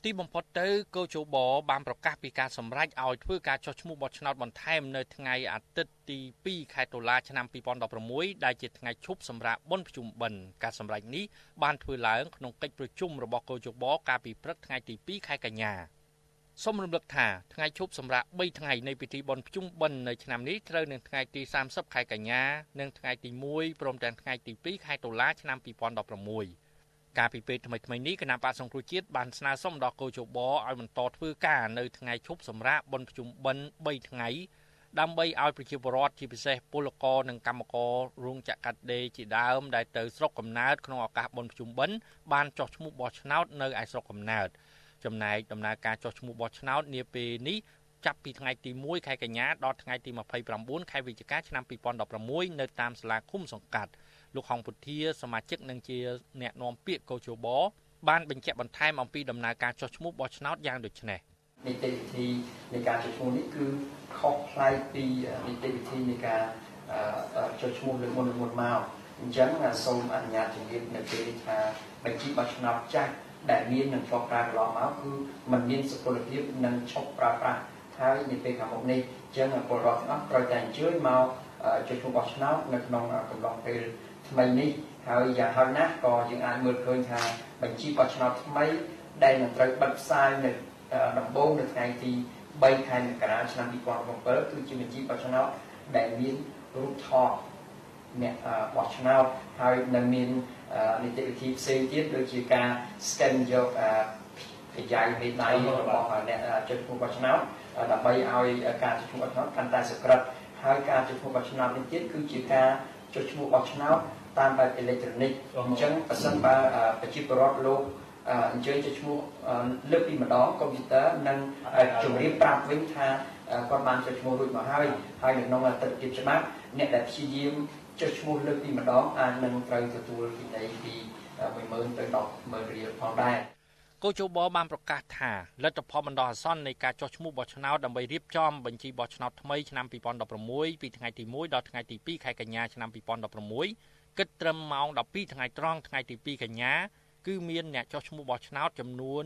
ទីបំផុតទៅកោជបបានប្រកាសពីការសម្រេចឲ្យធ្វើការចុះឈ្មោះបោះឆ្នោតបន្ថែមនៅថ្ងៃអាទិត្យទី2ខែតុលាឆ្នាំ2016ដែលជាថ្ងៃឈប់សម្រាកបុណ្យភ្ជុំបិណ្ឌការសម្រេចនេះបានធ្វើឡើងក្នុងកិច្ចប្រជុំរបស់កោជបកាលពីព្រឹកថ្ងៃទី2ខែកញ្ញាសូមរំលឹកថាថ្ងៃឈប់សម្រាក3ថ្ងៃនៃពិធីបុណ្យភ្ជុំបិណ្ឌនៅឆ្នាំនេះត្រូវនឹងថ្ងៃទី30ខែកញ្ញានិងថ្ងៃទី1ព្រមទាំងថ្ងៃទី2ខែតុលាឆ្នាំ2016ការពីពេលថ្មីៗនេះគណៈបក្សសង្គ្រោះជាតិបានស្នើសុំដល់កោជបឲ្យបន្តធ្វើការនៅថ្ងៃឈប់សម្រាកបុណ្យភ្ជុំបិណ្ឌ3ថ្ងៃដើម្បីឲ្យប្រជាពលរដ្ឋជាពិសេសពលករនិងកម្មកររោងចក្រកាត់ដេរជាដើមដែលទៅស្រុកកំណើតក្នុងឱកាសបុណ្យភ្ជុំបិណ្ឌបានចុះឈ្មោះបោះឆ្នោតនៅឯស្រុកកំណើតចំណែកដំណើរការចុះឈ្មោះបោះឆ្នោតនាពេលនេះចាប់ពីថ្ងៃទី1ខែកញ្ញាដល់ថ្ងៃទី29ខែវិច្ឆិកាឆ្នាំ2016នៅតាមសាលាឃុំសង្កាត់លោកហងពុធាសមាជិកនិងជាអ្នកនាំពាក្យកោជបបានបញ្ជាក់បន្ថែមអំពីដំណើរការចុះឈ្មោះបោះឆ្នោតយ៉ាងដូចនេះនីតិវិធីនៃការចុះឈ្មោះនេះគឺខុសប្លែកពីនីតិវិធីនៃការចុះឈ្មោះលើកមុនមកអញ្ចឹងសូមអនុញ្ញាតជំរាបនៅពេលថាបញ្ជីបោះឆ្នោតចាស់ដែលមាននឹងជាប់ប្រើកន្លងមកគឺมันមានសុពលភាពនិងឈប់ប្រើប្រាស់ហើយនៅពេលខាងមុខនេះអញ្ចឹងពលរដ្ឋទាំងអស់ត្រូវតែអញ្ជើញមកចុះឈ្មោះបោះឆ្នោតនៅក្នុងកំឡុងពេលថ្មីនេះហើយយ៉ាងហោចណាស់ក៏យើងអាចមើលឃើញថាបញ្ជីបោះឆ្នោតថ្មីដែលនឹងត្រូវបិទផ្សាយនៅដំបូងនៅថ្ងៃទី3ខែមករាឆ្នាំ2017គឺជាបញ្ជីបោះឆ្នោតដែលមានរូបថតអ្នកបោះឆ្នោតហើយនឹងមាននីតិវិធីផ្សេងទៀតដូចជាការ scan យកប្រយោជន៍មេដៃរបស់អ្នកចុះឈ្មោះបោះឆ្នោតដើម្បីឲ្យការចុះឈ្មោះបោះឆ្នោតកាន់តែសុក្រឹតហើយការចុះឈ្មោះបោះឆ្នោតនេះទៀតគឺជាការចុះឈ្មោះបោះឆ្នោតតាមបែបអេឡិចត្រូនិកអញ្ចឹងបើសិនបើប្រជាពលរដ្ឋលោកអញ្ជើញចុះឈ្មោះលើកពីម្ដងកុំព្យូទ័រនឹងជម្រាបប្រាប់វិញថាគាត់បានចុះឈ្មោះរួចមកហើយនៅក្នុងទស្សនវិជ្ជាច្បាប់អ្នកដែលព្យាយាមចុះឈ្មោះលើកពីម្ដងអាចនឹងត្រូវទទួលពិន័យពី10000ទៅ100000រៀលផងដែរកោជបបានប្រកាសថាលទ្ធផលបណ្ដោះអាសន្ននៃការចុះឈ្មោះបោះឆ្នោតដើម្បីរៀបចំបញ្ជីបោះឆ្នោតថ្មីឆ្នាំ2016ពីថ្ងៃទី1ដល់ថ្ងៃទី2ខែកញ្ញាឆ្នាំ2016គិតត្រឹមម៉ោង12ថ្ងៃត្រង់ថ្ងៃទី2កញ្ញាគឺមានអ្នកចុះឈ្មោះបោះឆ្នោតចំនួន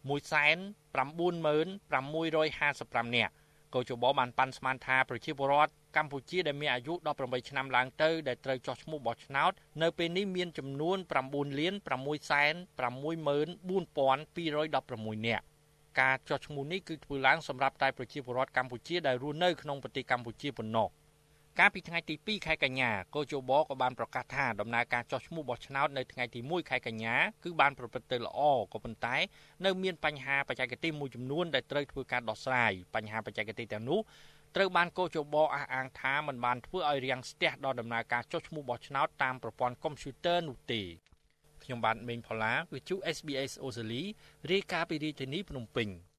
196,655 នាក់កោជបបានប៉ាន់ស្មានថាប្រជាពលរដ្ឋកម្ពុជាដែលមានអាយុ18ឆ្នាំឡើងទៅដែលត្រូវចុះឈ្មោះបោះឆ្នោតនៅពេលនេះមានចំនួន 9,664,216 នាក់ការចុះឈ្មោះនេះគឺធ្វើឡើងសម្រាប់តែប្រជាពលរដ្ឋកម្ពុជាដែលរស់នៅក្នុងប្រទេសកម្ពុជាប៉ុណ្ណោះកាលពីថ្ងៃទី2ខែកញ្ញាកោជបក៏បានប្រកាសថាដំណើរការចុះឈ្មោះបោះឆ្នោតនៅថ្ងៃទី1ខែកញ្ញាគឺបានប្រព្រឹត្តទៅល្អក៏ប៉ុន្តែនៅមានបញ្ហាបច្ចេកទេសមួយចំនួនដែលត្រូវធ្វើការដោះស្រាយបញ្ហាបច្ចេកទេសទាំងនោះត្រូវបានកោជបអះអាងថាมันបានធ្វើឲ្យរាំងស្ទះដល់ដំណើរការចុះឈ្មោះបោះឆ្នោតតាមប្រព័ន្ធកុំព្យូទ័រនោះទេខ្ញុំបាទមេងផល្លាវិទ្យុ SBS អូស្ត្រាលីរាយការណ៍ពីរាជធានីភ្នំពេញ